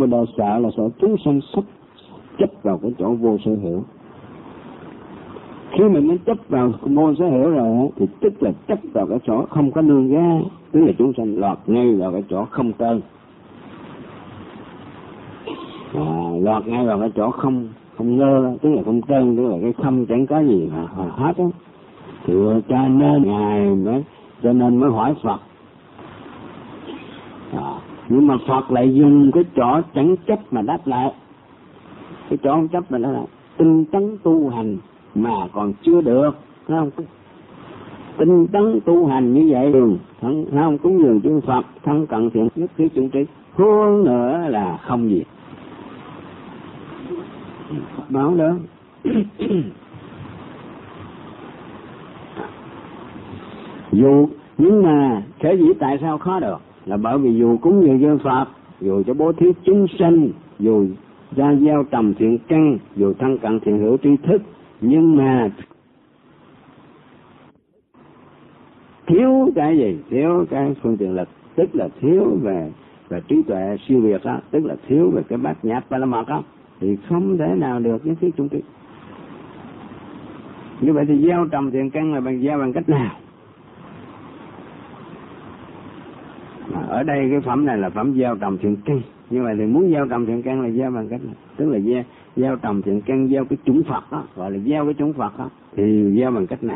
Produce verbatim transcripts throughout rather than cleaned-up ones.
Và đòi sợ là sợ chúng sanh sắp chấp vào cái chỗ vô sở hữu. Khi mình nó chấp vào vô sở hữu rồi thì tức là chấp vào cái chỗ không có nương ra, tức là chúng sanh lọt ngay vào cái chỗ không tên, à, lọt ngay vào cái chỗ không không ngơ, tức là không tên, tức là cái không chẳng có gì mà hết á. Thì cho nên ngài mới cho nên mới hỏi Phật. À, nhưng mà Phật lại dùng cái chỗ chẳng chấp mà đáp lại, cái chỗ không chấp mà đáp lại, tinh tấn tu hành mà còn chưa được, thấy không? Tinh tấn tu hành như vậy đường thấy không? Cúng dường chư Phật, thân cận thiện nhất thiết chúng trí, hơn nữa là không gì báo đó. Dù nhưng mà thế dĩ tại sao khó được, là bởi vì dù cúng dường chư Phật, dù cho bố thí chúng sanh, dù ra gieo trồng thiện căn, dù thân cận thiện hữu tri thức, nhưng mà thiếu cái gì? Thiếu cái phương tiện lực, tức là thiếu về về trí tuệ siêu việt đó, tức là thiếu về cái bát nhã ba la mật đó, thì không thể nào được nhất thiết chúng trí. Như vậy thì gieo trồng thiện căn là bằng gieo bằng cách nào? Ở đây cái phẩm này là phẩm gieo trồng thiện căn. Như vậy thì muốn gieo trồng thiện căn là gieo bằng cách nào? Tức là gieo, gieo trồng thiện căn, gieo cái chủng Phật đó, gọi là gieo cái chủng Phật đó, thì gieo bằng cách nào?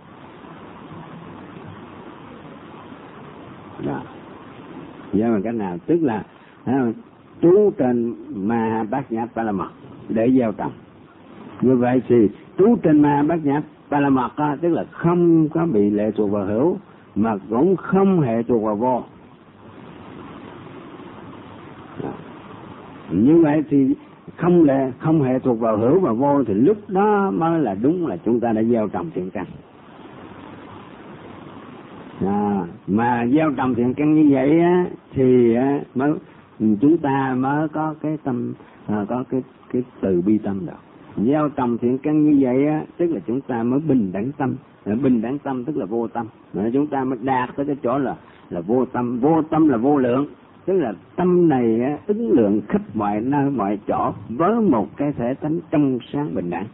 Đó. Gieo bằng cách nào? Tức là à, trú trên ma bát nhã ba la mật để gieo trồng. Như vậy thì trú trên ma bát nhã ba la mật đó, tức là không có bị lệ thuộc vào hữu, mà cũng không hệ thuộc vào vô. Đó. Như vậy thì không lệ, không hệ thuộc vào hữu và vô, thì lúc đó mới là đúng là chúng ta đã gieo trồng thiện căn. À, mà gieo trồng thiện căn như vậy á, thì á, mới chúng ta mới có cái tâm, à, có cái cái từ bi tâm được. Gieo trồng thiện căn như vậy á, tức là chúng ta mới bình đẳng tâm. À, bình đẳng tâm tức là vô tâm. À, chúng ta mới đạt tới cái chỗ là là vô tâm. Vô tâm là vô lượng, tức là tâm này á, ứng lượng khắp mọi nơi mọi chỗ với một cái thể tánh trong sáng bình đẳng.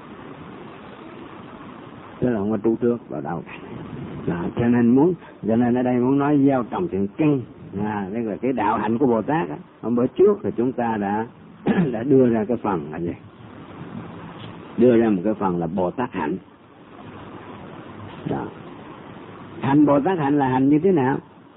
Tức là không có tru trước vào đâu. À, cho nên muốn, cho nên ở đây muốn nói gieo trồng thiện căn, à, đây là cái đạo hạnh của Bồ Tát á. Hôm bữa trước thì chúng ta đã đã đưa ra cái phần là gì? Đưa ra một cái phần là Bồ Tát hạnh. Đó. Hành Bồ Tát hạnh là hành như thế nào?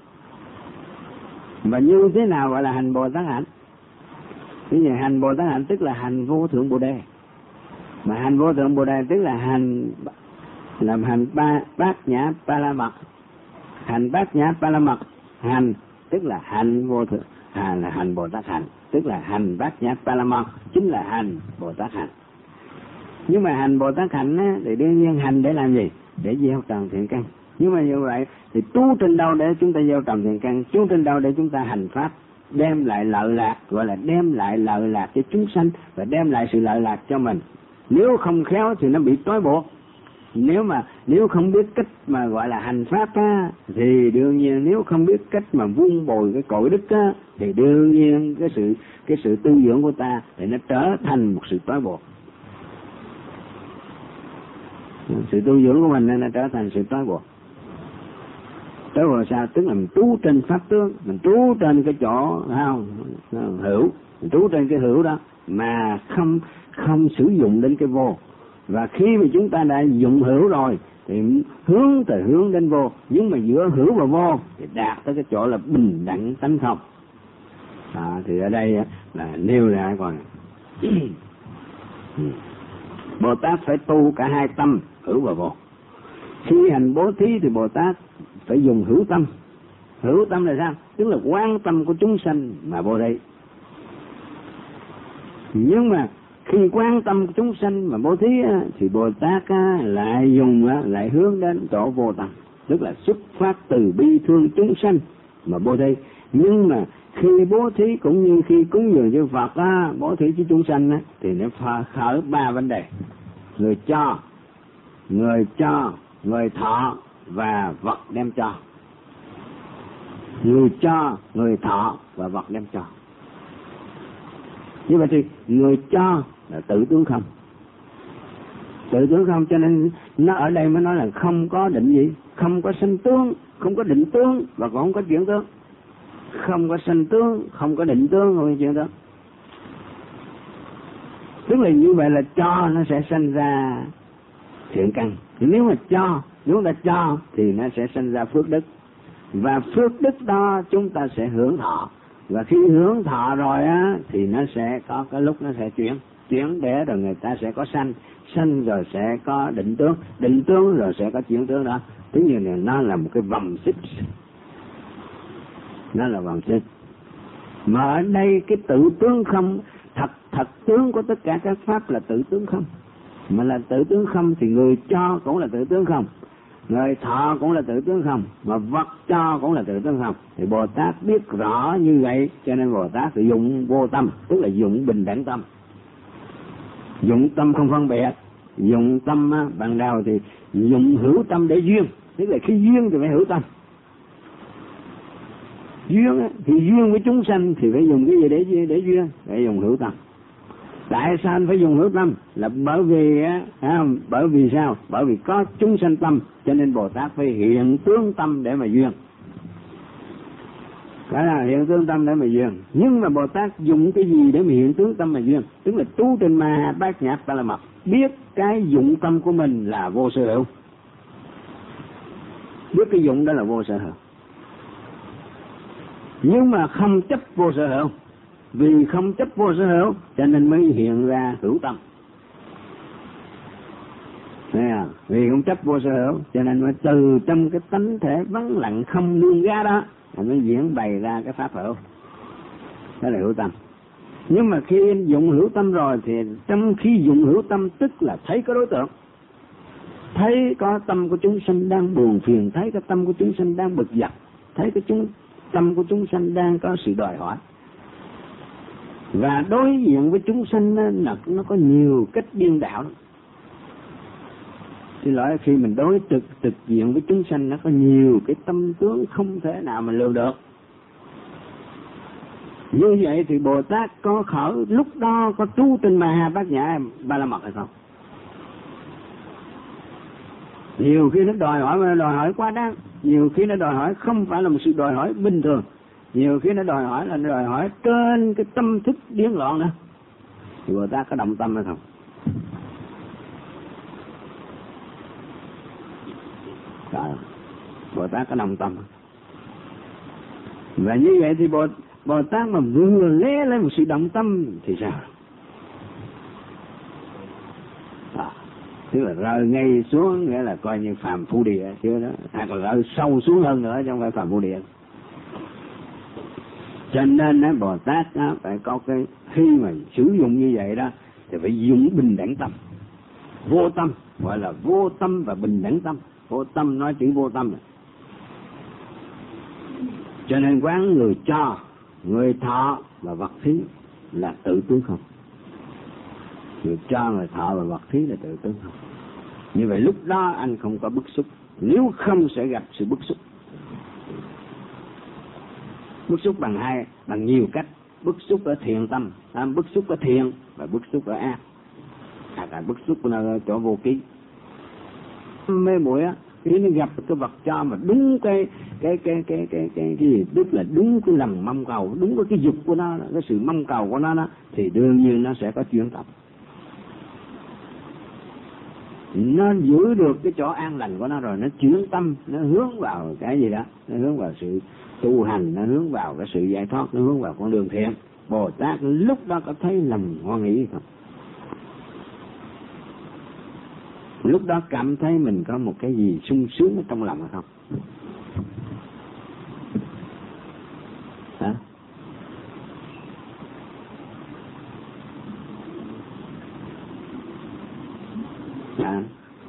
Và như thế nào gọi là hành Bồ Tát hạnh? Cái gì hành Bồ Tát hạnh tức là hành vô thượng Bồ Đề. Mà hành vô thượng Bồ Đề tức là hành làm hành ba bát nhã ba la mật. Hành bát nhã ba la mật hành tức là hành vô thượng, hành là hành Bồ Tát hạnh, tức là hành bát nhã ba la mật chính là hành Bồ Tát hạnh. Nhưng mà hành Bồ Tát hạnh á, thì đương nhiên hành để làm gì? Để gieo trồng thiện căn. Nhưng mà như vậy thì tu trên đâu để chúng ta gieo trồng thiện căn? Tu trên đâu để chúng ta hành pháp đem lại lợi lạc, gọi là đem lại lợi lạc cho chúng sanh và đem lại sự lợi lạc cho mình. Nếu không khéo thì nó bị trói buộc. Nếu mà nếu không biết cách mà gọi là hành pháp á, thì đương nhiên nếu không biết cách mà vun bồi cái cội đức á, thì đương nhiên cái sự cái sự tu dưỡng của ta thì nó trở thành một sự trói buộc. Sự tu dưỡng của mình nên nó trở thành sự trói buộc. Trói buộc sao? Tức là mình trú trên pháp tướng, mình trú trên cái chỗ không hữu, mình trú trên cái hữu đó mà không không sử dụng đến cái vô. Và khi mà chúng ta đã dụng hữu rồi thì hướng từ hướng đến vô, nhưng mà giữa hữu và vô thì đạt tới cái chỗ là bình đẳng tánh không. À, thì ở đây là nêu ra còn Bồ Tát phải tu cả hai tâm, hữu và vô. Khi hành bố thí thì Bồ Tát phải dùng hữu tâm. Hữu tâm là sao? Tức là quan tâm của chúng sanh mà vô đây. Nhưng mà khi quan tâm chúng sanh mà bố thí á, thì Bồ Tát á, lại dùng á, lại hướng đến chỗ vô tâm, tức là xuất phát từ bi thương chúng sanh mà bố thí. Nhưng mà khi bố thí cũng như khi cúng dường chư Phật á, bố thí cho chúng sanh á, thì nó khởi ba vấn đề: người cho, người cho, người thọ và vật đem cho. Người cho, người thọ và vật đem cho. Như vậy thì người cho là tự tướng không, tự tướng không, cho nên nó ở đây mới nói là không có định gì, không có sanh tướng, không có định tướng và cũng không có chuyển tướng. Không có sanh tướng, không có định tướng, không có chuyển tướng. Tức là như vậy là cho nó sẽ sanh ra thiện căn. Nếu mà cho, nếu ta cho thì nó sẽ sanh ra phước đức. Và phước đức đó chúng ta sẽ hưởng thọ. Và khi hưởng thọ rồi á thì nó sẽ có cái lúc nó sẽ chuyển, chuyển để rồi người ta sẽ có sanh, sanh rồi sẽ có định tướng, định tướng rồi sẽ có chuyển tướng đó. Thế như này nó là một cái vòng xích, nó là vòng xích. Mà ở đây cái tự tướng không, thật thật tướng của tất cả các pháp là tự tướng không. Mà là tự tướng không thì người cho cũng là tự tướng không, người thọ cũng là tự tướng không, mà vật cho cũng là tự tướng không. Thì Bồ Tát biết rõ như vậy, cho nên Bồ Tát sử dụng vô tâm, tức là dụng bình đẳng tâm, dụng tâm không phân biệt. Dụng tâm á, ban đầu thì dụng hữu tâm để duyên, tức là khi duyên thì phải hữu tâm. Duyên á, thì duyên với chúng sanh thì phải dùng cái gì để để duyên, để dùng hữu tâm. Tại sao anh phải dùng hữu tâm? Là bởi vì á, không? Bởi vì sao? Bởi vì có chúng sanh tâm, cho nên Bồ Tát phải hiện tướng tâm để mà duyên. Đó là hiện tướng tâm để mà duyên. Nhưng mà Bồ Tát dùng cái gì để mà hiện tướng tâm mà duyên? Tức là tu trên Ma Bát Nhã Ta La Mật, biết cái dụng tâm của mình là vô sở hữu, biết cái dụng đó là vô sở hữu, nhưng mà không chấp vô sở hữu. Vì không chấp vô sở hữu cho nên mới hiện ra hữu tâm. À, vì không chấp vô sở hữu cho nên mới từ trong cái tánh thể vắng lặng không nương ra đó mới diễn bày ra cái pháp hữu, đó là hữu tâm. Nhưng mà khi anh dụng hữu tâm rồi thì trong khi dụng hữu tâm tức là thấy có đối tượng, thấy có tâm của chúng sanh đang buồn phiền, thấy cái tâm của chúng sanh đang bực dọc, thấy cái chúng tâm của chúng sanh đang có sự đòi hỏi. Và đối diện với chúng sanh nó, nó có nhiều cách điên đạo. Xin lỗi, khi mình đối trực trực diện với chúng sanh nó có nhiều cái tâm tướng không thể nào mà lường được. Như vậy thì Bồ Tát có khởi lúc đó có trú trên Ma Bát Nhã Ba La Mật hay không? Nhiều khi nó đòi hỏi mà nó đòi hỏi quá đáng, nhiều khi nó đòi hỏi không phải là một sự đòi hỏi bình thường, nhiều khi nó đòi hỏi là nó đòi hỏi trên cái tâm thức điên loạn nữa. Thì Bồ Tát có động tâm hay không? Đó. Bồ Tát có động tâm. Và như vậy thì Bồ, Bồ Tát mà vừa lé lên một sự động tâm thì sao? À, tức là rơi ngay xuống, nghĩa là coi như phàm phu địa chứ đó, hay còn rơi sâu xuống hơn nữa chứ không phải phàm phu địa. Cho nên đó, Bồ Tát đó, phải có cái khi mà sử dụng như vậy đó thì phải dùng bình đẳng tâm, vô tâm, gọi là vô tâm và bình đẳng tâm. Vô tâm nói chữ vô tâm này. Cho nên quán người cho, người thọ và vật thí là tự tướng không. Người cho, người thọ và vật thí là tự tướng không. Như vậy lúc đó anh không có bức xúc, nếu không sẽ gặp sự bức xúc. Bức xúc bằng hai, bằng nhiều cách. Bức xúc ở thiện tâm, à, bức xúc ở thiện và bức xúc ở ác. À, cả bức xúc ở chỗ vô ký. Mê muội á, khi nó gặp cái vật cho mà đúng cái cái cái cái cái cái cái gì, tức là đúng cái lòng mong cầu, đúng cái cái dục của nó, cái sự mong cầu của nó đó, thì đương nhiên nó sẽ có chuyển tập. Nó giữ được cái chỗ an lành của nó rồi, nó chuyển tâm, nó hướng vào cái gì đó, nó hướng vào sự tu hành, nó hướng vào cái sự giải thoát, nó hướng vào con đường thiện. Bồ Tát lúc đó có thấy lòng hoan hỷ không? Lúc đó cảm thấy mình có một cái gì sung sướng ở trong lòng hay không? Hả? À.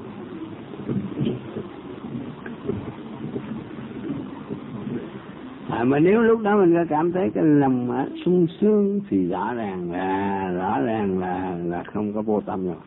À, mà nếu lúc đó mình cảm thấy cái lòng à, sung sướng thì rõ ràng là rõ ràng là là không có vô tâm rồi.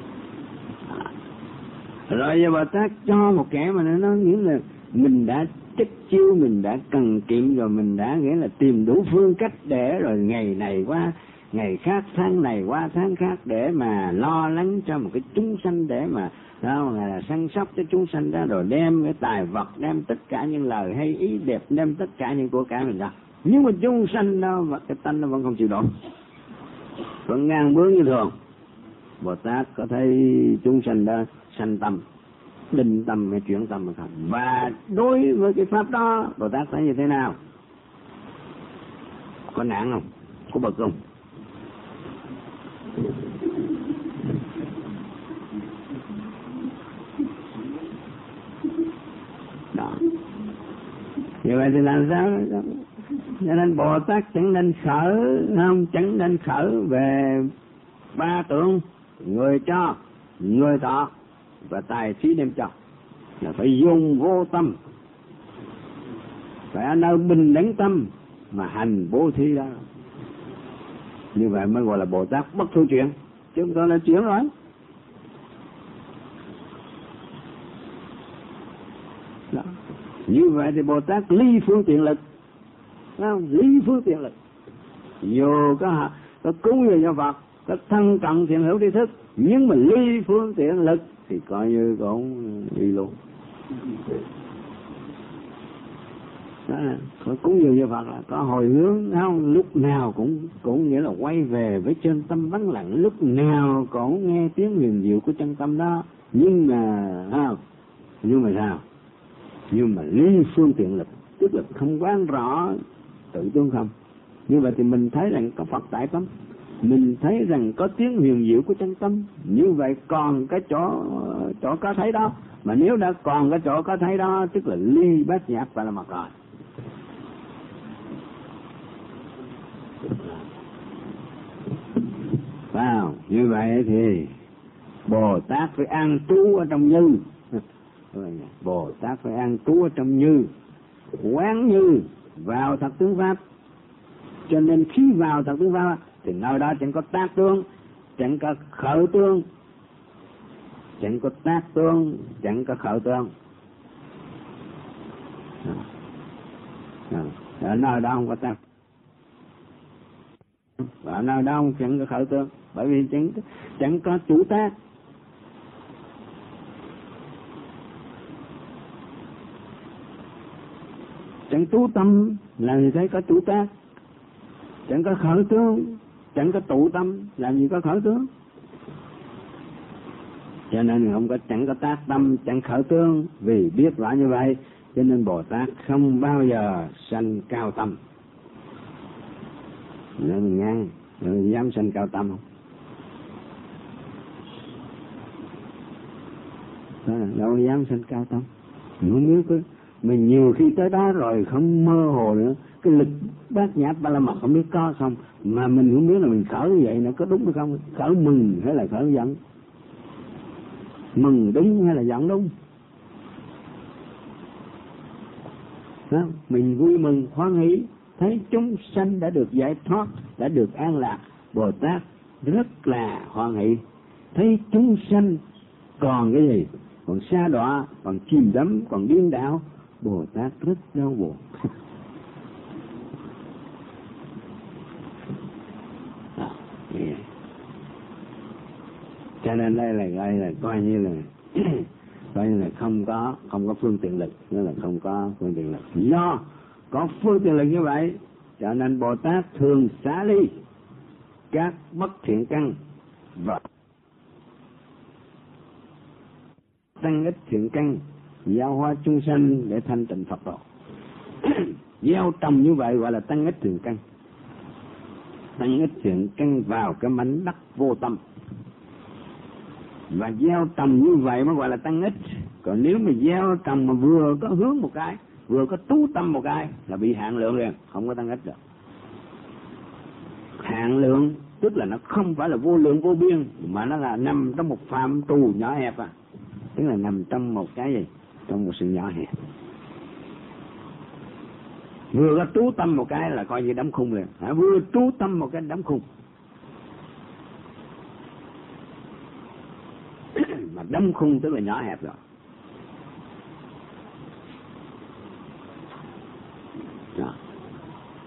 Rồi giờ Bồ Tát cho một kẻ mà nó nghĩa là mình đã chất chiêu, mình đã cần kiệm rồi, mình đã nghĩa là tìm đủ phương cách để rồi ngày này qua ngày khác, tháng này qua tháng khác, để mà lo lắng cho một cái chúng sanh, để mà đó là săn sóc cho chúng sanh đó, rồi đem cái tài vật, đem tất cả những lời hay ý đẹp, đem tất cả những của cải mình ra. Nhưng mà chúng sanh đó và cái tánh nó vẫn không chịu nổi, vẫn ngang bướng như thường. Bồ Tát có thấy chúng sanh đó sanh tâm, định tâm hay chuyển tâm hay không, và đối với cái pháp đó Bồ Tát thấy như thế nào? Có nản không? Có bực không? Đó. Như vậy thì làm sao? Cho nên Bồ Tát chẳng nên khởi, không chẳng nên khởi về ba tượng: người cho, người thọ và tài trí đem cho. Là phải dùng vô tâm, phải ở nơi bình đẳng tâm mà hành bố thí đó. Như vậy mới gọi là Bồ Tát bất thu chuyển, chứ không phải là chuyển rồi. Đó. Như vậy thì Bồ Tát ly phương tiện lực, không? Ly phương tiện lực, dù có có cúng về cho Phật, có thân cận thiện hữu tri thức, nhưng mà ly phương tiện lực thì coi như cũng đi luôn. Đó là có cúng dường cho Phật là có hồi hướng, không? Lúc nào cũng cũng nghĩa là quay về với chân tâm vắng lặng, lúc nào cũng nghe tiếng huyền diệu của chân tâm đó. Nhưng mà không, nhưng mà sao? Nhưng mà ly phương tiện lực, tức là không quán rõ tự tương không. Như vậy thì mình thấy rằng có Phật tại tâm, mình thấy rằng có tiếng huyền diệu của chân tâm. Như vậy còn cái chỗ chỗ có thấy đó, mà nếu đã còn cái chỗ có thấy đó, tức là ly bát nhã và là mặt rồi. Wow, như vậy thì Bồ Tát phải an trú ở trong như. Bồ Tát phải an trú ở trong như, quán như vào thật tướng pháp. Cho nên khi vào thật tướng pháp thì nơi đó chẳng có tác tướng, chẳng có khởi tướng, chẳng có tác tướng, chẳng có khởi tướng. Ở nơi đó không có tác, và ở nơi đó không chẳng có khởi tướng, bởi vì chẳng chẳng có chủ tác. Chẳng chú tâm làm gì thấy có chủ tác, chẳng có khởi tướng, chẳng có tụ tâm làm gì có khởi tướng. Cho nên không có chẳng có tác tâm, chẳng khởi tướng. Vì biết rõ như vậy cho nên Bồ Tát không bao giờ sanh cao tâm. Nên ngang, nên dám sanh cao tâm không? Đó, đâu dám sanh cao tâm. Mình không biết cái, mình nhiều khi tới đó rồi không mơ hồ nữa, cái lực bát nhã ba la mật không biết có không, mà mình không biết là mình khởi như vậy nó có đúng hay không, khởi mừng hay là khởi giận, mừng đúng hay là giận đúng. Đó, mình vui mừng hoan hỷ thấy chúng sanh đã được giải thoát, đã được an lạc, Bồ Tát rất là hoan hỷ. Thấy chúng sanh còn cái gì, còn sa đọa, còn chìm đắm, còn điên đảo, Bồ Tát rất đau buồn. À, yeah. Cho nên đây là gọi là coi như là coi như là không có không có phương tiện lực, nghĩa là không có phương tiện lực. Do có phương tiện lực như vậy, cho nên Bồ Tát thường xả ly các bất thiện căn và tăng ích thiện căn, giáo hóa chúng sanh để thanh tịnh Phật độ. Gieo trồng như vậy gọi là tăng ích thiện căn. Tăng ích thiện căn vào cái mảnh đất vô tâm, và gieo trồng như vậy mới gọi là tăng ích. Còn nếu mà gieo trồng mà vừa có hướng một cái, vừa có trú tâm một cái là bị hạn lượng liền, không có tăng ích được. Hạn lượng tức là nó không phải là vô lượng vô biên, mà nó là nằm trong một phạm trù nhỏ hẹp à, tức là nằm trong một cái gì, trong một sự nhỏ hẹp. Vừa có trú tâm một cái là coi như đóng khung liền, à, vừa trú tâm một cái đóng khung. Mà đóng khung tức là nhỏ hẹp rồi.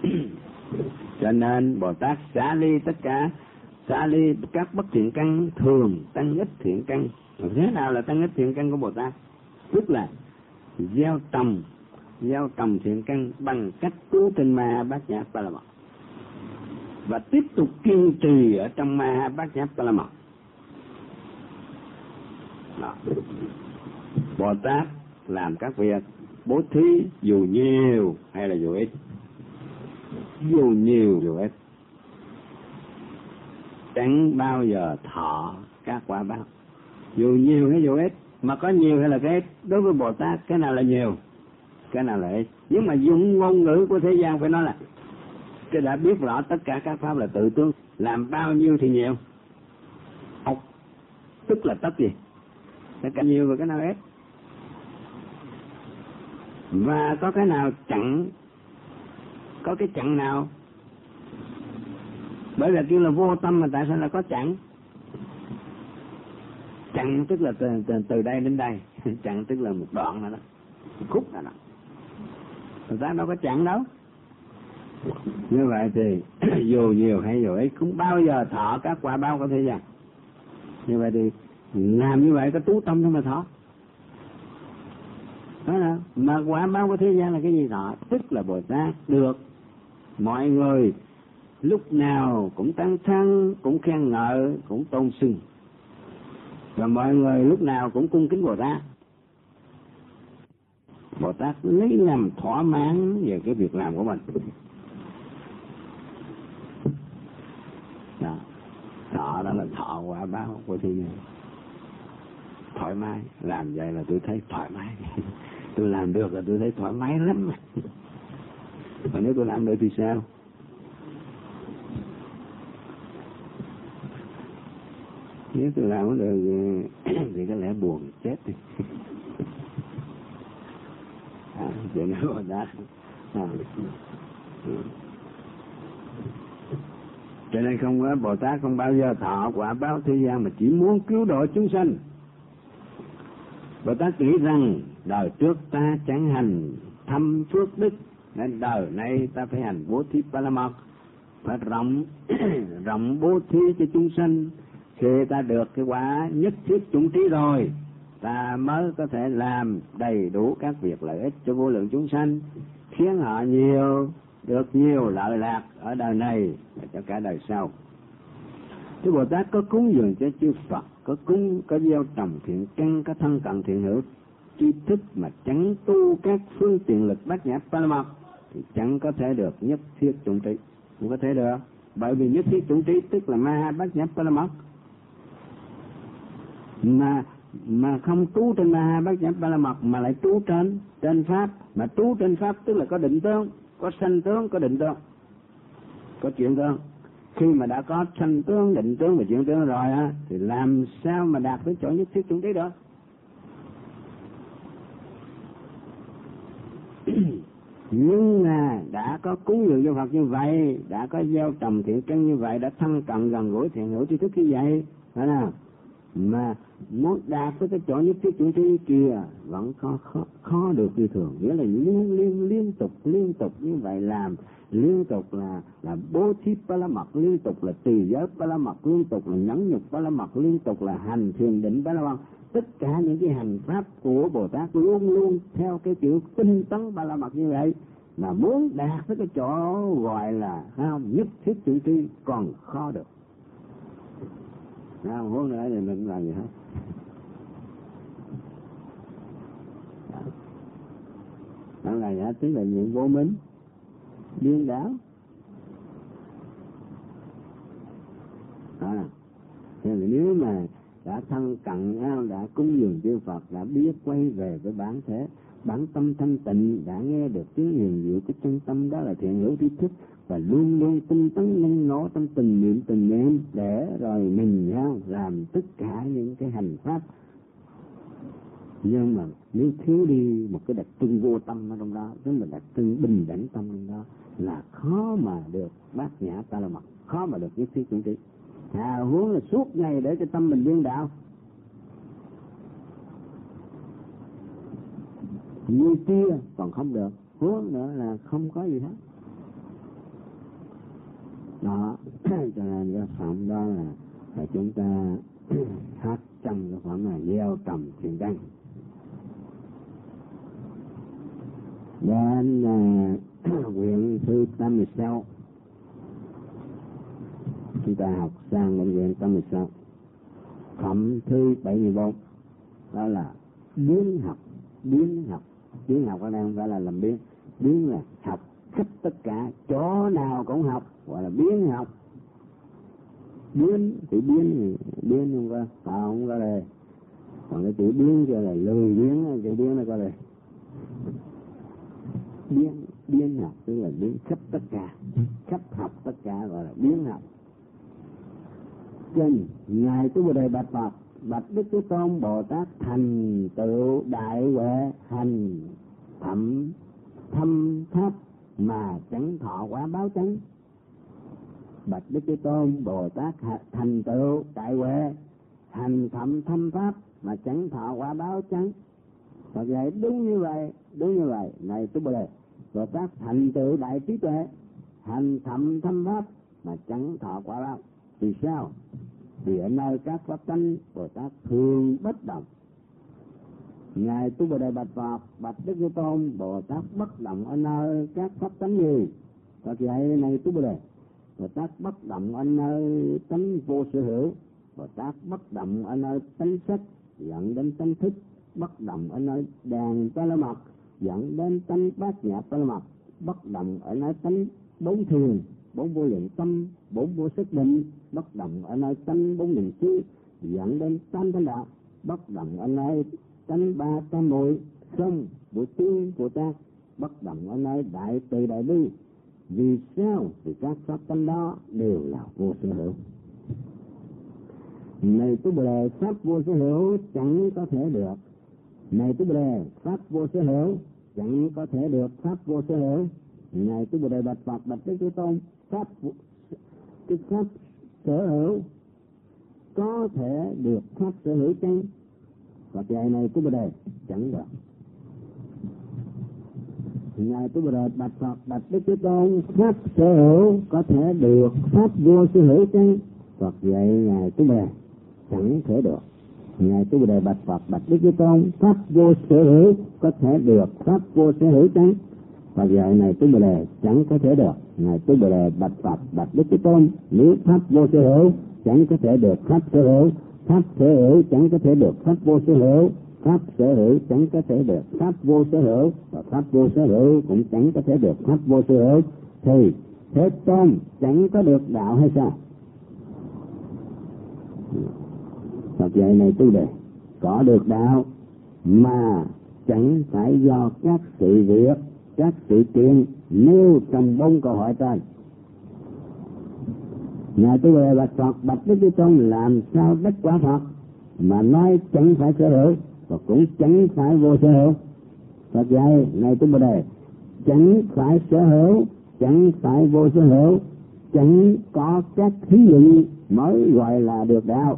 Cho nên Bồ Tát xả ly tất cả, xả ly các bất thiện căn, thường tăng ít thiện căn. Thế nào là tăng ít thiện căn của Bồ Tát? Tức là gieo trồng, gieo trồng thiện căn bằng cách tu trên Ma Bát Nhã Ba La Mật và tiếp tục kiên trì ở trong Ma Bát Nhã Ba La Mật. Đó. Bồ Tát làm các việc bố thí dù nhiều hay là dù ít, dù nhiều dù ít, chẳng bao giờ thọ các quả báo, dù nhiều hay dù ít. Mà có nhiều hay là cái ít, đối với Bồ Tát cái nào là nhiều, cái nào là ít. Nhưng mà dùng ngôn ngữ của thế gian phải nói là cái đã biết rõ tất cả các pháp là tự tương, làm bao nhiêu thì nhiều, học tức là tất gì, tất cả nhiều và cái nào ít. Và có cái nào chặn, có cái chặn nào? Bởi vì kêu là vô tâm mà tại sao là có chặn? Chặn tức là từ, từ, từ đây đến đây, chặn tức là một đoạn nào đó, một khúc nào đó. Người ta đâu có chặn đâu. Như vậy thì dù nhiều hay dù ít cũng bao giờ thọ các quả báo của thế gian. Như vậy thì làm như vậy có tú tâm thôi mà thọ. Đó là, mà quả báo của thế gian là cái gì thọ? Tức là Bồ Tát được mọi người lúc nào cũng tán thán, cũng khen ngợi, cũng tôn xưng, và mọi người lúc nào cũng cung kính Bồ Tát. Bồ Tát lấy làm thỏa mãn về cái việc làm của mình. Đó. Thọ đó là thọ quả báo của thiên nhiên. Thoải mái, làm vậy là tôi thấy thoải mái. Tôi làm được là tôi thấy thoải mái lắm. Còn nếu tôi làm được thì sao? Nếu tôi làm được thì có lẽ buồn chết đi. À, chuyện đó Bồ Tát. À. Cho nên không có, Bồ Tát không bao giờ thọ quả báo thế gian mà chỉ muốn cứu độ chúng sanh. Bồ Tát nghĩ rằng đời trước ta chẳng hành thâm phước đức, nên đời nay ta phải hành bố thí ba la mật, phải rộng rộng bố thí cho chúng sanh. Khi ta được cái quả nhất thiết chủng trí rồi, ta mới có thể làm đầy đủ các việc lợi ích cho vô lượng chúng sanh, khiến họ nhiều được nhiều lợi lạc ở đời này và cho cả đời sau. Thế Bồ Tát có cúng dường cho chư Phật, có cúng, có gieo trồng thiện căn, có thân cận thiện hữu tri thức mà chẳng tu các phương tiện lực bát nhã ba la mật thì chẳng có thể được nhất thiết chủng trí, không có thể được. Bởi vì nhất thiết chủng trí tức là ma bát nhã ba la mật, mà mà không trú trên ma bát nhã ba la mật mà lại trú trên trên pháp, mà trú trên pháp tức là có định tướng, có sanh tướng, có định tướng, có chuyển tướng. Khi mà đã có sanh tướng, định tướng và chuyển tướng rồi á, thì làm sao mà đạt tới chỗ nhất thiết chủng trí được? Nhưng mà đã có cúng dường cho Phật như vậy, đã có gieo trồng thiện căn như vậy, đã thân cận gần gũi thiện hữu tri thức như vậy, phải nào? Mà muốn đạt tới cái chỗ nhất thiết chủng trí kia vẫn khó, khó, khó được như thường. Nghĩa là liên liên liên tục liên tục như vậy làm, liên tục là là bố thí ba la mật, liên tục là trì giới ba la mật, liên tục là nhẫn nhục ba la mật, liên tục là hành thiền định ba la mật. Tất cả những cái hành pháp của Bồ Tát luôn luôn theo cái kiểu tinh tấn ba la mật như vậy, mà muốn đạt tới cái chỗ gọi là không nhất thiết chủng trí còn khó được. Không muốn nữa thì mình không làm gì hết. Không làm gì hết, tức là những vô minh, điên đảo. À, nếu mà đã thân cận, đã cúng dường chư Phật, đã biết quay về với bản thể, bản tâm thanh tịnh, đã nghe được tiếng hiền diệu cái chân tâm đó là thiện hữu tri thức, và luôn luôn tinh tấn nâng nổ trong tình niệm tình niệm, để rồi mình nhau làm tất cả những cái hành pháp. Nhưng mà nếu thiếu đi một cái đặc trưng vô tâm ở trong đó, tức là đặc trưng bình đẳng tâm trong đó, là khó mà được bát nhã ba la mật, khó mà được nhất thiết chủng trí. À, huống là suốt ngày để cho tâm mình điên đạo, như kia còn không được, huống nữa là không có gì hết. đó. Cho nên cái phẩm đó là, là chúng ta hát trong cái phẩm là gieo trồng thiện căn. Đến uh, quyển thứ tám mươi sáu, chúng ta học sang đến quyển tám mươi sáu, phẩm thứ bảy mươi bốn, đó là biến học. Biến học, biến học ở đây không phải là làm biến, biến là học khắp tất cả, chỗ nào cũng học, gọi là biến học. Biến thì biến, biến không có, tạo không có đề, còn cái chữ biến cho là lười biến, chữ biến nó có đề. Biến, biến học tức là biến khắp tất cả, khắp học tất cả gọi là biến học. Trên ngài Tứ Bồ Đề bạch Phật, bạch Đức Thế Tôn Bồ Tát thành tựu đại huệ hành thậm thâm pháp mà chẳng thọ quả báo chánh. Bạch Đức Thế Tôn Bồ Tát thành tựu đại huệ hành thậm thâm pháp mà chẳng thọ quả báo chánh. Thật vậy, đúng như vậy, đúng như vậy. Này Tứ Bồ Đề, Bồ Tát thành tựu đại trí tuệ, hành thậm thâm pháp mà chẳng thọ quả báo. Vì sao? Vì ở nơi các pháp tánh Bồ Tát thường bất động. Ngài Tứ Bồ Đề bạch Phật, bạch Đức Thế Tôn Bồ Tát bất động ở nơi các pháp tánh gì? Thật vậy, này Tứ Bồ Đề, Bồ Tát bất động ở nơi tánh vô sở hữu, Bồ Tát bất động ở nơi tánh sắc dẫn đến tánh thức, bất động ở nơi đàn ta la mật dẫn đến tánh bát nhã ta la mật, bất động ở nơi tánh bốn thường, bốn vô lượng tâm, bốn vô sắc định, bất động ở nơi tánh bốn niệm xứ dẫn đến tam thánh đạo, bất động ở nơi tánh ba tam muội không của tiên của ta, bất động ở nơi đại từ đại bi. Vì sao? Vì các pháp tánh đó đều là vô sở hữu. Này Tứ Bồ Đề, pháp vô sở hữu chẳng có thể được. Này Tứ Bồ Đề, pháp vô sở hữu chẳng có thể được pháp vô sở hữu. Ngài Tứ Bồ Đề bạch Phật, bạch Đức Thế Tôn, pháp cái pháp sở hữu có thể được pháp sở hữu chăng? Và cái này Tứ Bồ Đề chẳng được. Ngài Tứ Bồ Đề bạch Phật, bạch Đức Thế Tôn, pháp sở hữu có thể được pháp vô sở hữu chăng? Phật vậy Ngài Tứ Bồ Đề chẳng thể được. Ngài Tứ Bồ Đề bạch Phật, bạch Đức Thế Tôn, pháp vô sở hữu có thể được pháp vô sở hữu chăng? Và vậy này Tứ Bồ Đề chẳng có thể được. Ngài Tứ Bồ Đề bạch Phật, bạch Đức Thế Tôn, nếu pháp vô sở hữu chẳng có thể được pháp sở hữu, pháp sở hữu chẳng có thể được pháp vô sở hữu, pháp sở hữu chẳng có thể được pháp vô sở hữu, và pháp vô sở hữu cũng chẳng có thể được pháp vô sở hữu, thì Thế Tôn chẳng có được đạo hay sao? Và vậy này Tứ Bồ Đề, có được đạo mà chẳng phải do các sự việc, các sự kiện nêu trong bốn câu hỏi trên. Ngài Tứ Bồ Đề bạch Phật, bạch Đức Thế Tôn, làm sao đắc quả Phật mà nói chẳng phải sở hữu và cũng chẳng phải vô sở hữu? Phật dạy này Tứ Bồ Đề, chẳng phải sở hữu, chẳng phải vô sở hữu, chẳng có các thí luận mới gọi là được đạo.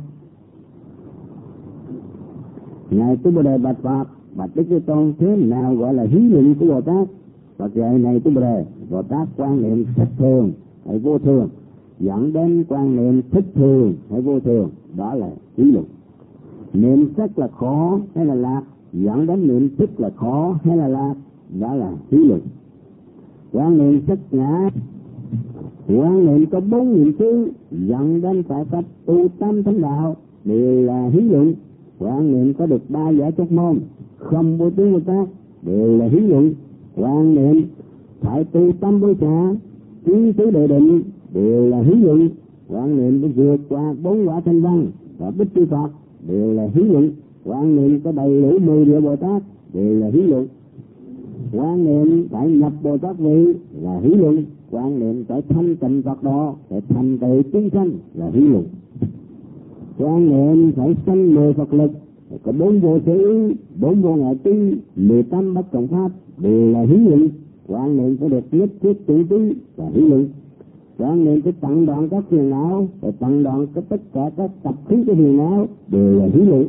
Ngài Tứ Bồ Đề bạch Phật, bạch Đức Thế Tôn, thế nào gọi là thí luận của Bồ Tát? Phật dạy này Tứ Bồ Đề, Bồ Tát quan niệm thích thường hay vô thường dẫn đến quan niệm thích thường hay vô thường, đó là thí luận. Niệm sắc là khổ hay là lạc dẫn đến niệm thích là khổ hay là lạc, đó là thí luận. Quan niệm sắc ngã, quan niệm có bốn niệm xứ dẫn đến phải pháp tu tam thánh đạo, đều là thí luận. Quan niệm có được ba giải thoát môn không vô tướng Bồ Tát, đều là thí luận. Quan niệm phải tu tâm bối xả, trí tứ đệ định, đều là thí luận. Quan niệm phải vượt qua bốn quả thanh văn và bích chi Phật, đều là thí luận. Quan niệm có đầy đủ mười địa Bồ Tát, đều là thí luận. Quan niệm phải nhập Bồ Tát vị là thí luận. Quan niệm phải thanh tịnh Phật độ, phải thành tựu chúng sanh là thí luận. Quan niệm phải sanh mười Phật lực, có bốn vô sở ý, bốn vô ngại trí, mười tám bất cộng pháp, đều là thí luận. Quan niệm phải được nhất thiết tự trí là thí luận. Quan niệm phải tận đoạn các phiền não, phải tận đoạn cái tất cả các tập khí của phiền não, đều là thí luận.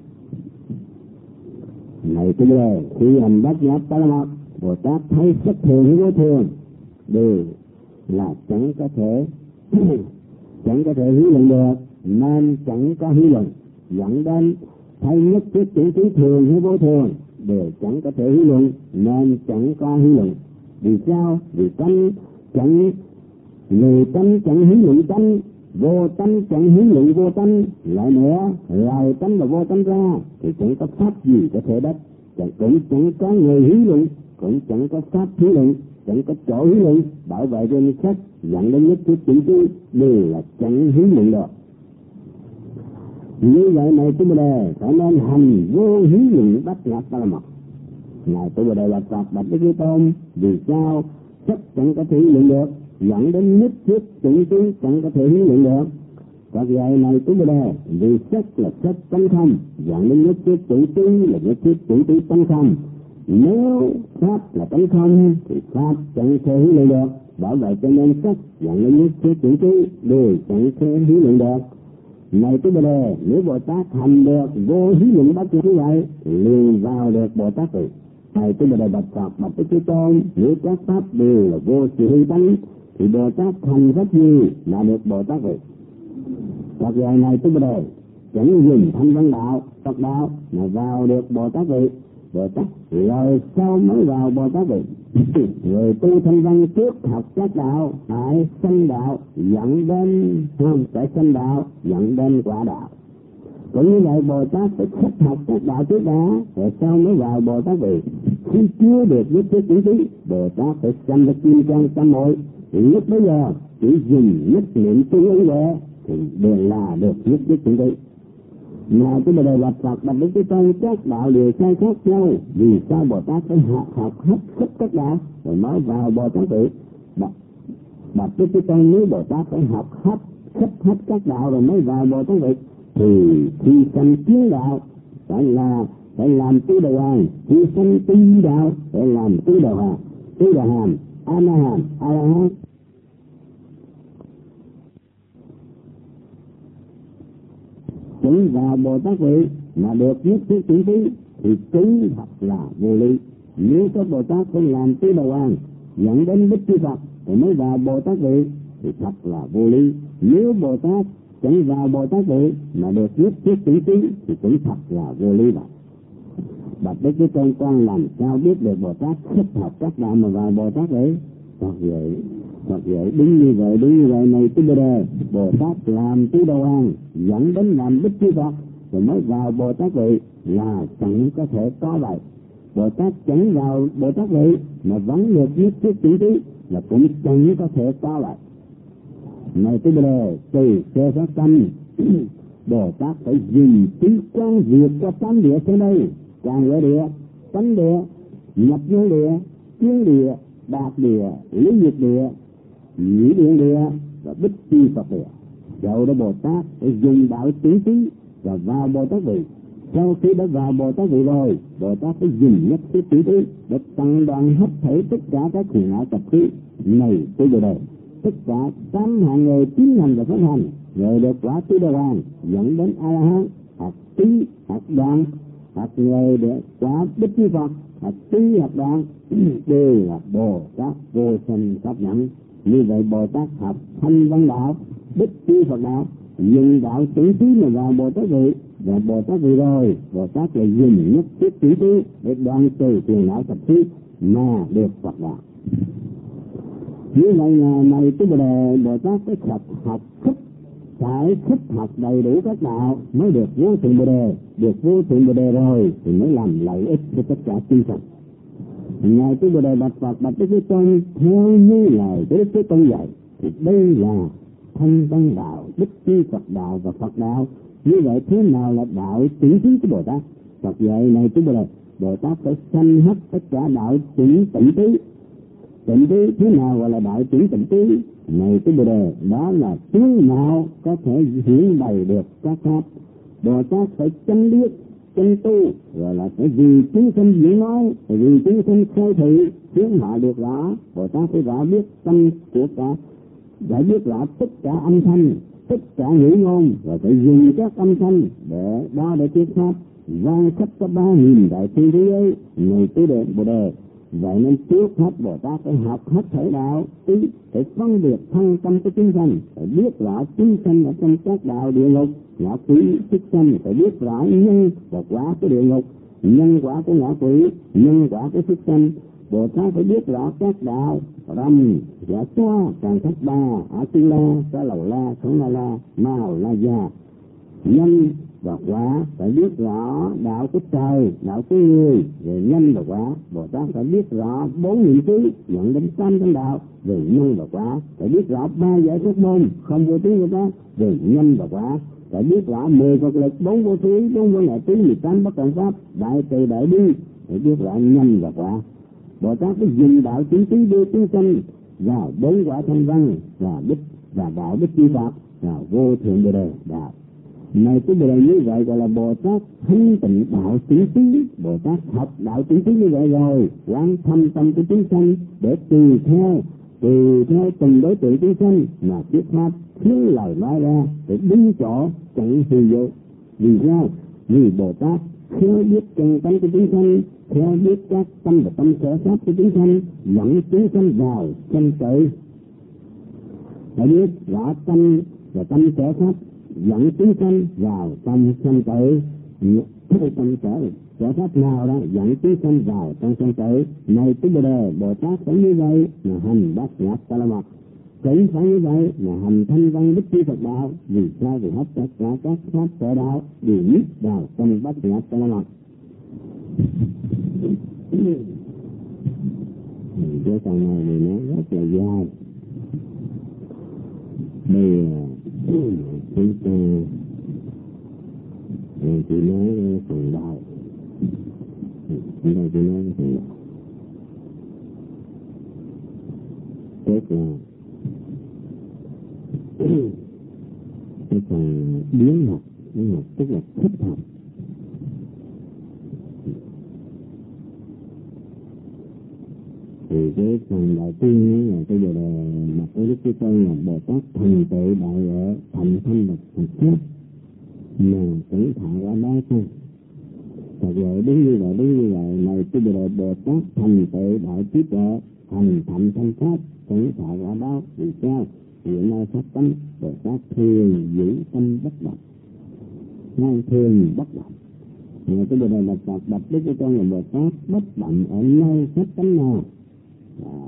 Này Tứ Bồ Đề, khi hành bát nhã ba la mật, Bồ Tát thấy sắc thường hay vô thường đều là chẳng có thể chẳng có thể hí luận được nên chẳng có hí luận, dẫn đến thấy nhất thiết chữ trí thường hay vô thường đều chẳng có thể hí luận nên chẳng có hí luận. Vì sao? Vì tánh chẳng vì tánh chẳng hí luận tánh, vô tánh chẳng hí luận vô tánh, lại nữa lời tánh và vô tánh ra thì chẳng có pháp gì có thể đắc, chẳng cũng chẳng có người hí luận, cũng chẳng có pháp hí luận, chẳng có chỗ hí luận. Bảo vệ trên sách dẫn đến nhất thiết chữ trí đều là chẳng hí luận được. Như vậy này Tu Bồ Đề phải nên hành vô hí luận bát nhã ba la mật. Ngài Tu Bồ Đề là Phật bạch với Thế Tôn, vì sao sách chẳng có thể hí luận được, dẫn đến nhất thiết chữ trí chẳng có thể hí luận được. Phật dạy này Tu Bồ Đề, vì sách là sách tánh không, dẫn đến nhất thiết chữ trí là nhất thiết chữ trí tánh không. Nếu pháp là tánh không thì pháp chẳng thể hí luận được. Bảo vệ cho nên sách dẫn đến nhất thiết chữ trí đều chẳng thể hí luận được. Này Tu Bồ Đề, nếu Bồ Tát hành được vô hí luận bát nhã như vậy, liền vào được Bồ Tát vị. Này Tu Bồ Đề bạch Phật bạch với Thế Tôn, nếu các pháp đều là vô sự hư tánh thì Bồ Tát hành pháp gì là được Bồ Tát vị. Phật dạy này Tu Bồ Đề, chẳng dùng thanh văn đạo, Phật đạo mà vào được Bồ Tát vị. Bồ Tát rồi sau mới vào Bồ Tát vị. Người tu thanh văn trước học các đạo, phải sanh đạo dẫn đến không phải sanh đạo dẫn đến quả đạo. Cũng như vậy Bồ Tát phải thích học các đạo trước đã, rồi sau mới vào Bồ Tát vị. Khi chưa được nhất thiết chữ trí, Bồ Tát phải sanh ra kim cang tam muội. Lúc bây giờ chỉ dùng nhất niệm tương ứng huệ thì đều là được nhất thiết chữ trí. Ngài Tu Bồ Đề bạch Phật bạch với Thế Tôn, các đạo đều sai khác nhau, vì sao Bồ Tát phải học học hết khắp các đạo rồi mới vào Bồ Tát vị? Bạch với Thế Tôn, nếu Bồ Tát phải học hết khắp hết các đạo rồi mới vào Bồ Tát vị thì khi sanh kiến đạo phải là phải làm tứ đầu hoàng, khi sanh tư đạo phải làm tứ đầu hàm, tứ đầu hàm, a na hàm, a la hán. Chứng vào Bồ Tát vị mà được nhất thiết chữ trí thì chứng thật là vô lý. Nếu các Bồ Tát không làm tứ đầu hoàng dẫn đến Bích Chi Phật thì mới vào Bồ Tát vị thì thật là vô lý. Nếu Bồ Tát chẳng vào Bồ Tát vị mà được nhất thiết chữ trí thì cũng thật là vô lý vậy. Bạch Đức Thế Tôn, con làm sao biết được Bồ Tát thích học các đạo mà vào Bồ Tát vị? Phật vậy, Phật vậy, đúng như vậy, đúng như vậy này Tu Bồ Đề, Bồ Tát làm tứ đầu hoàng dẫn đến làm Bích Chi Phật rồi mới vào Bồ Tát vị là chẳng có thể có vậy. Bồ Tát chẳng vào Bồ Tát vị mà vẫn được nhất thiết chữ trí là cũng chẳng có thể có vậy. Này Tu Bồ Đề, từ sơ phát tâm Bồ Tát phải dùng trí quan diệt cho tám địa trên đây: Tràng Huệ địa, Tánh địa, Nhập Vô địa, Kiến địa, Đạt địa, Lý Diệt địa, Nhĩ Điện địa và Bích Chi Phật địa. Sau đó Bồ Tát phải dùng đạo chữ trí và vào Bồ Tát vị. Sau khi đã vào Bồ Tát vị rồi, Bồ Tát phải dùng nhất thiết chữ trí để tăng đoàn hết thể tất cả các thiện ảo tập khí. Này Tu Bồ Đề, tất cả tám hạng người tiến hành và phát hành rồi được quả tứ đà hoàng dẫn đến A La Hán, hoặc tứ hoặc đoạn, hoặc người được quả Bích Chi Phật, hoặc tứ hoặc đoạn đều là Bồ Tát vô sanh pháp nhẫn. Như vậy Bồ Tát học thanh văn đạo, Bích Chi Phật đạo, dùng đạo chữ trí mà vào Bồ Tát vị, và Bồ Tát vị rồi Bồ Tát lại dùng nhất thiết chữ trí để đoạn trừ phiền não tập khí mà được Phật đạo. Như vậy là này Tu Bồ Đề, Bồ Tát phải học học thích phải thích học đầy đủ các đạo mới được vô thượng Bồ Đề. Được vô thượng Bồ Đề rồi thì mới làm lợi ích cho tất cả chư Phật. Ngài Tu Bồ Đề bạch Phật bạch Đức Thế Tôn, theo như lời Đức Thế Tôn dạy thì đây là thanh văn đạo, Bích Chi Phật đạo và Phật đạo. Như vậy thế nào là đạo chữ trí của Bồ Tát? Phật dạy này Tu Bồ Đề, Bồ Tát phải sanh hết tất cả đạo chữ tịnh trí. Tịnh trí thế nào gọi là đạo chữ tịnh trí? Này Tu Bồ Đề, đó là tướng nào có thể hiển bày được các pháp. Bồ Tát phải chân biết, chân tu, rồi là phải vì chúng sinh diễn nói, vì chúng sinh khai thị, khiến họ được rõ. Bồ Tát phải rõ biết tâm của cả, phải biết rõ tất cả âm thanh, tất cả ngữ ngôn, rồi phải dùng các âm thanh để đó để thuyết pháp vang khắp các ba nghìn đại thiên thế giới. Người Tu Đề Bồ Đề, Vậy nên trước hết Bồ Tát phải học hết thể đạo ý, phải phân biệt thân tâm của chúng sanh, phải biết rõ chúng sanh ở trong các đạo địa ngục, ngạ quỷ xuất sanh, phải biết rõ nhân và quả của địa ngục, nhân quả của ngạ quỷ, nhân quả của xuất sanh. Bồ Tát phải biết rõ các đạo rầm, dạ xoa, càng thất ba, a tu la, sa lầu la, khổng la la, ma hầu la già, nhân và quả. Phải biết rõ đạo của trời, đạo của người, về nhân và quả. Bồ Tát phải biết rõ bốn niệm xứ dẫn đến tam thanh đạo, về nhân và quả. Phải biết rõ ba giải thoát môn không vô tiếng Bồ Tát, về nhân và quả. Phải biết rõ mười phật lực, bốn vô thí, bốn vô ngại trí, mười tám bất cộng pháp, đại từ đại bi. Phải biết rõ nhân và quả. Bồ Tát phải dùng đạo chính trí đưa chúng sanh vào bốn quả thanh văn và đức và đạo đức chi pháp và vô thượng bồ đề đạo. Này cái bồ đề như vậy gọi là Bồ Tát thanh tịnh đạo chính trí. Bồ Tát học đạo chính trí như vậy rồi, quán thâm tâm của chúng sanh để tùy theo tùy theo từng đối tượng chúng sanh mà thuyết pháp thiếu lời nói ra để đứng chỗ chẳng hư vô. Vì sao? Vì Bồ Tát khéo biết chân tánh của chúng sanh, khéo biết các tâm và tâm sở pháp của chúng sanh, dẫn chúng sanh vào sanh tử. Phải biết rõ tâm và tâm sở pháp dẫn chúng sanh vào trong sanh tử. Tâm sở sở pháp nào đó dẫn chúng sanh vào trong sanh tử. Này cái bồ đề Bồ Tát phải như vậy là hành bát nhã ba la mật, cũng phải như vậy là hành thanh văn đức chi Phật đạo. Vì sao? Vì hết tất cả các pháp sở đạo đều nhất vào trong bát nhã ba la mật. Cái phần này thì nó rất là dài. Bây giờ chúng ta chỉ nói phần đầu. Chúng ta chỉ nói phần đầu. Tức là cái phần biến học, biến học tức là thích học. Thì cái phần đầu tiên là cái giờ là mặt cái đức Thế Tôn là Bồ Tát thành tựu đại ở thành thanh và thành pháp mà cũng thọ qua đó thôi. Thật vậy đúng như vậy, đúng như vậy. Này cái giờ là Bồ Tát thành tựu đại trí tuệ thành thành thanh pháp cũng thọ qua đó. Vì sao? Hiện nay pháp tánh Bồ Tát thường giữ tâm bất động, ngay thường bất động. Mà cái giờ này là Phật bạch đức Thế Tôn là Bồ Tát bất động ở nơi pháp tánh nào? À,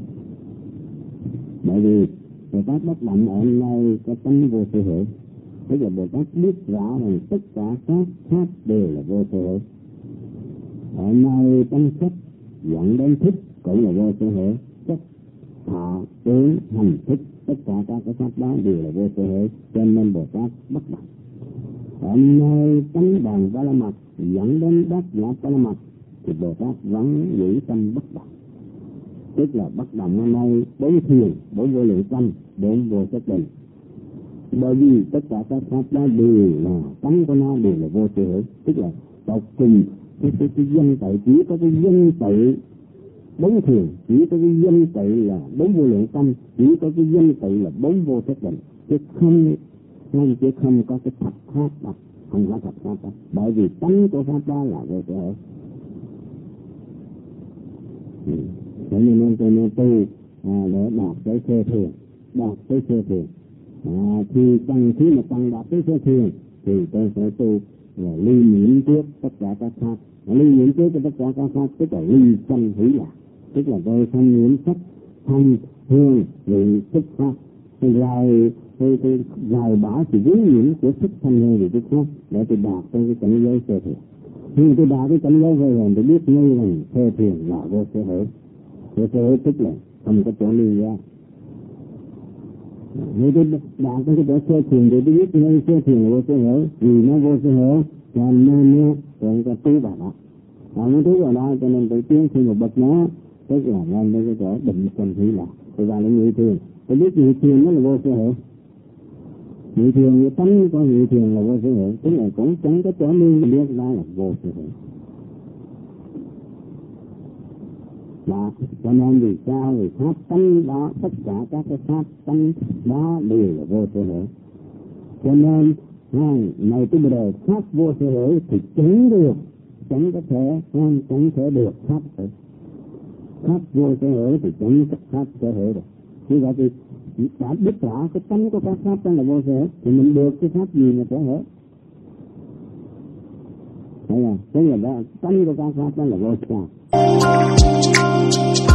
bởi vì Bồ Tát bất động ở nơi có tánh vô sở hữu, tức là Bồ Tát biết rõ rằng tất cả các pháp đều là vô sở hữu. Ở nơi tánh sắc dẫn đến thức cũng là vô sở hữu, sắc thọ tướng hành thức tất cả các cái pháp đó đều là vô sở hữu, cho nên Bồ Tát bất động. Ở nơi tánh đàn ba la mật dẫn đến bát nhã ba la mật thì Bồ Tát vẫn giữ tâm bất động, tức là bất động ở nơi bốn thiền, bốn vô lượng tâm, bốn vô sắc định. Bởi vì tất cả các pháp đó đều là tánh của nó đều là vô sở hữu, tức là tộc cùng cái cái cái dân tự, chỉ có cái dân tự bốn thiền, chỉ có cái dân tự là bốn vô lượng tâm, chỉ có cái dân tự là bốn vô sắc định, chứ không không chứ không có cái thập pháp đó, không có thập pháp đó. Bởi vì tánh của pháp đó là vô sở hữu. Ừ. Thế nên tôi nên tu à, để đạt cái sơ thiền, đạt cái sơ thiền. À, thì cần khi mà cần đạt cái sơ thiền thì tôi phải tu là ly nhiễm trước tất cả các pháp. Ly nhiễm trước tất cả các pháp tức là ly sanh hỷ lạc, tức là tôi không nhiễm sắc, thanh, hương, vị, thức pháp. Thì rồi tôi tôi rời bỏ sự dính nhiễm của thức, thanh, hương, vị, thức pháp để tôi đạt tới cái cảnh giới sơ thiền. Khi tôi đạt cái cảnh giới rồi rồi tôi biết ngay rằng sơ thiền là vô sở hữu. Vô sở hữu tức là không có chỗ ly ra. Nếu tôi đạt cái chỗ sơ thiền thì tôi biết ngay sơ thiền là vô sở hữu, vì nó vô sở hữu cho nên nó còn có tu vào đó. Còn nó tu vào đó cho nên tôi tiến thêm một bậc nó, tức là lên đến cái chỗ định sanh hỷ lạc. Tôi vào đến nhị thiền, tôi biết nhị thiền nó là vô sở hữu. Nhị thiền, tánh có nhị thiền là vô sở hữu, tức là cũng chẳng có chỗ ly, biết đó là vô sở hữu. Đó, cho nên vì sao vì pháp tánh đó, tất cả các cái pháp tánh đó đều là vô sở hữu. Cho nên này cái đề pháp vô sở hữu thì chẳng được, chẳng có thể không chẳng thể được pháp được. pháp vô sở hữu thì chẳng có pháp sở hữu được. Như vậy thì đã biết rõ cái tánh của các pháp đó là vô sở hữu thì mình được cái pháp gì mà sở hữu? Thấy không? Thế là đó, tánh của các pháp đó là vô sở hữu.